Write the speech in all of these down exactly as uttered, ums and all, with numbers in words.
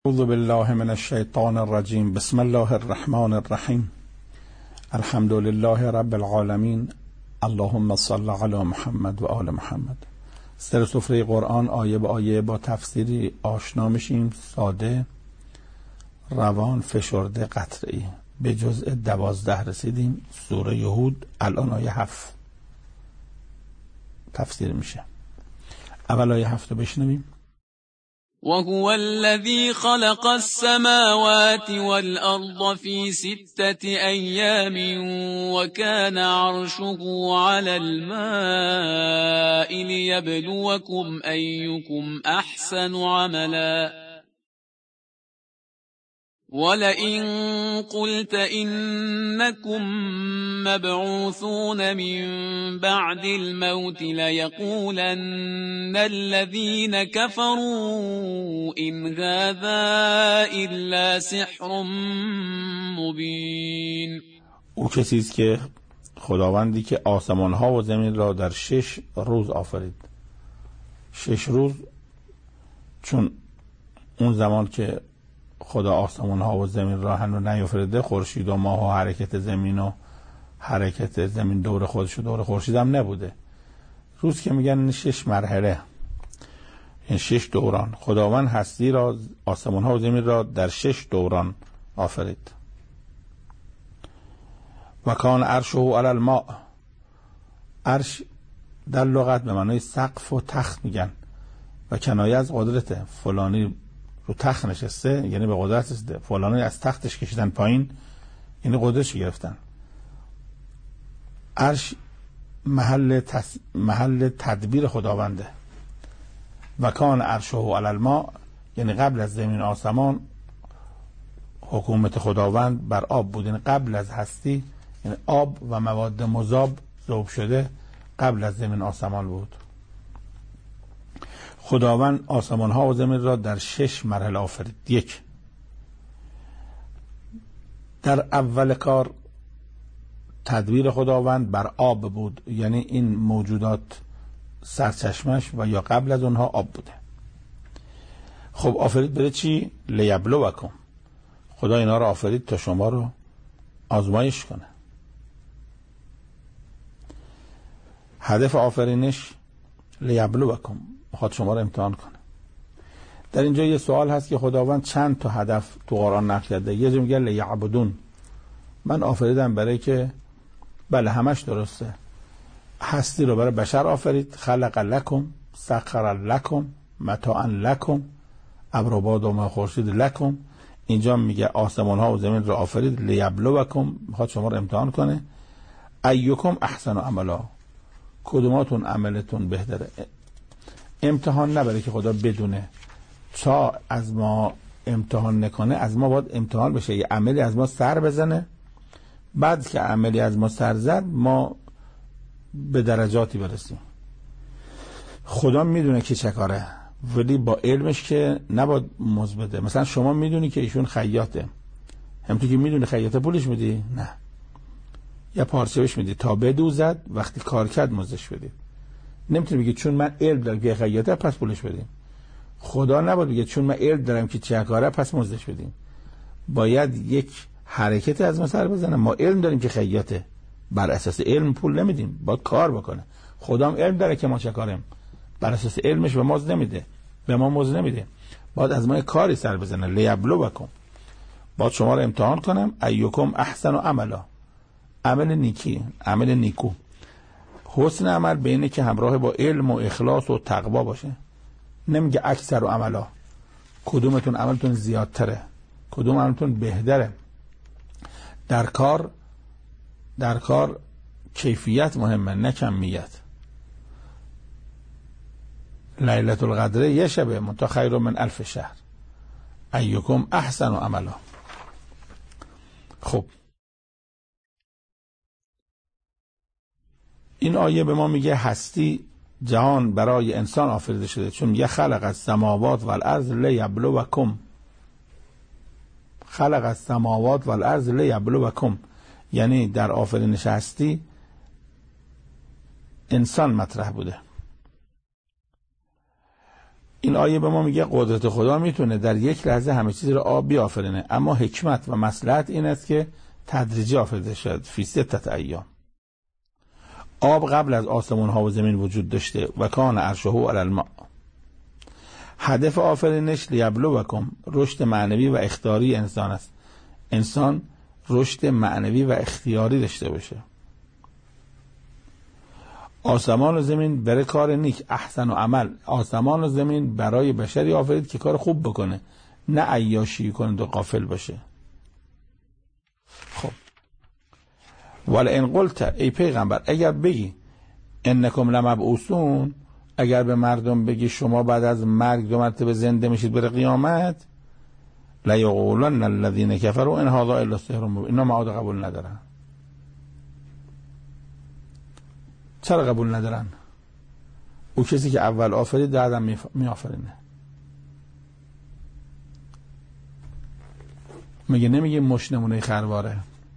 اعوذ بالله من الشیطان الرجیم. بسم الله الرحمن الرحیم. الحمد لله رب العالمین. اللهم صل علی محمد و آل محمد. سر سفره قرآن آیه به آیه با تفسیری آشنا میشیم، ساده، روان، فشرده، قطعی. به جزء دوازده رسیدیم. سوره هود الان آیه هفت تفسیر میشه. اول آیه هفت رو بشنویم. وهو الذي خلق السماوات والأرض في ستة أيام وكان عرشه على الماء ليبلوكم أيكم أحسن عملا ولئن قلت إنكم مبعوثون من بعد الموت ليقولن الذين كفروا إن هذا إلا سحر مبين. او کسی است که خداوندی که آسمان ها و زمین را در شش روز آفرید. شش روز، چون اون زمان که خدا آسمان ها و زمین را هنوز نیافریده، خورشید و ماه و حرکت زمین و حرکت زمین دور خودش و دور خورشید هم نبوده. روز که میگن شش مرحله، این شش دوران. خداوند هستی را، آسمان ها و زمین را در شش دوران آفرید. و کان عرشه علی الماء. عرش در لغت به معنای سقف و تخت میگن و کنایه از قدرته. فلانی رو تخت نشسته یعنی به قدرت رسیده، فلانی از تختش کشیدن پایین یعنی قدرتش گرفتن. عرش محل تس... محل تدبیر خداونده. و کان عرشه علی الماء یعنی قبل از زمین آسمان حکومت خداوند بر آب بود، یعنی قبل از هستی، یعنی آب و مواد مذاب ذوب شده قبل از زمین آسمان بود. خداوند آسمان ها و زمین را در شش مرحله آفرید. یک، در اول کار تدبیر خداوند بر آب بود، یعنی این موجودات سرچشمش و یا قبل از اونها آب بوده. خب آفرید بره چی؟ لیبلوکم. خدا اینا را آفرید تا شما رو آزمایش کنه. هدف آفرینش لیبلوکم، میخواد شما رو امتحان کنه. در اینجا یه سوال هست که خداوند چند تا هدف تو قرآن نقل کرده. یه جا میگه لیعبدون، من آفریدم برای که، بله همش درسته، هستی رو برای بشر آفرید. خلق لکم، سخر لکم، متاعا لکم، ابر و باد و ماه خورشید لکم. اینجا میگه آسمان ها و زمین رو آفرید لیبلوکم، میخواد شما رو امتحان کنه. ایکم احسن عملا، کدوماتون عملتون بهتره. امتحان نبره که خدا بدونه، تا از ما امتحان نکنه از ما باید امتحان بشه، یه عملی از ما سر بزنه. بعد که عملی از ما سر زد ما به درجاتی برسیم. خدا میدونه که چه کاره، ولی با علمش که نباید موز بده. مثلا شما میدونی که ایشون خیاطه، همونطور که میدونی خیاطه پولش میدی؟ نه، یا پارچه بهش میدی تا بدوزد، وقتی کار کرد موزش بدی. نمیتونی بگی چون من علم دارم که خیاطه پس پولش بدیم. خدا نباید بگه چون من علم دارم که چه کاره پس موزش بدیم. باید یک حرکت از ما سر بزنه. ما علم داریم که خیاطه، بر اساس علم پول نمیدیم، باید کار بکنه. خدا هم علم داره که ما چه کاریم، بر اساس علمش به موز نمیده، به ما موز نمیده. باید از ما کاری سر بزنه. لیبلوکم، باید شما رو امتحان کنم. ایکم احسن عملا، عمل نیکی، عمل نیکو. حسن عمل بینه که همراه با علم و اخلاص و تقوا باشه. نمیگه اکثر و عملا، کدومتون عملتون زیادتره، کدوم عملتون بهتره. در کار در کار کیفیت مهمه نه کمیت. لیلة القدر یه شبه منتها خیر من الف شهر. ایکم احسن عملا. خب این آیه به ما میگه هستی، جهان برای انسان آفریده شده، چون یه خلق از سماوات و الارض لیبلوکم. خلق از سماوات و الارض لیبلوکم یعنی در آفرینش هستی انسان مطرح بوده. این آیه به ما میگه قدرت خدا میتونه در یک لحظه همه چیز رو آب بیافرینه، اما حکمت و مصلحت این است که تدریجی آفریده شد. فی ستت ایام. آب قبل از آسمان ها و زمین وجود داشته و کان عرشه علی الماء. هدف آفرینش لیبلوکم، رشد معنوی و اختیاری انسان است. انسان رشد معنوی و اختیاری داشته باشه. آسمان و زمین برای کار نیک، احسن و عمل. آسمان و زمین برای بشری آفرید که کار خوب بکنه، نه عیاشی کنه و غافل باشه. خب ولئن قلت، ای پیغمبر اگر بگی انکم لمبعوثون، اگر به مردم بگی شما بعد از مرگ دو مرتبه زنده میشید برای قیامت، لیقولن الذین کفروا ان هذا الا سحر مبین. اینا معاد قبول ندارن. چرا قبول ندارن؟ او کسی که اول آفرید بعدم می آفرینه. میگه نمیگه مش نمونه خرواره.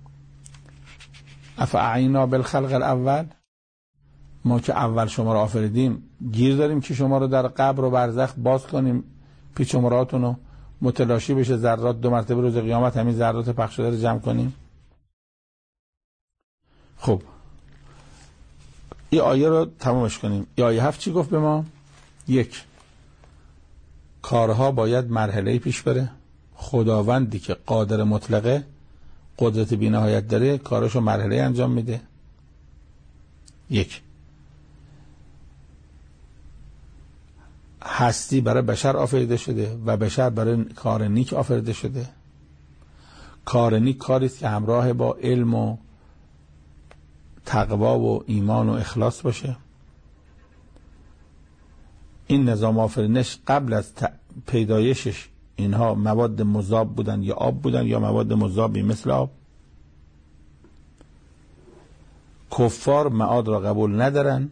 افعینا بالخلق الاول، ما که اول شما رو آفریدیم گیر داریم که شما رو در قبر و برزخ باز کنیم، پیچ و مراتون رو متلاشی بشه ذرات، دو مرتبه روز قیامت همین ذرات پخش شده رو جمع کنیم. خب این آیه رو تمامش کنیم. این آیه هفت چی گفت به ما؟ یک، کارها باید مرحله پیش بره. خداوندی که قادر مطلقه، قدرت بی‌نهایت داره، کاراشو مرحله انجام میده. یک، هستی برای بشر آفریده شده و بشر برای کار نیک آفریده شده. کار نیک کاری است که همراه با علم و تقوا و ایمان و اخلاص باشه. این نظام آفرینش قبل از پیدایشش اینها مواد مذاب بودن یا آب بودن یا مواد مذابی مثل آب. کفار معاد را قبول ندارن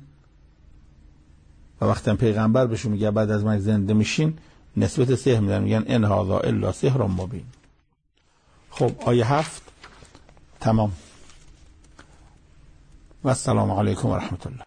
و وقتی پیغمبر بهشون میگه بعد از من زنده میشین، نسبت سحر میدن، میگن ان هذا الا سحر مبین. خب آیه هفت تمام. و السلام علیکم و رحمت الله.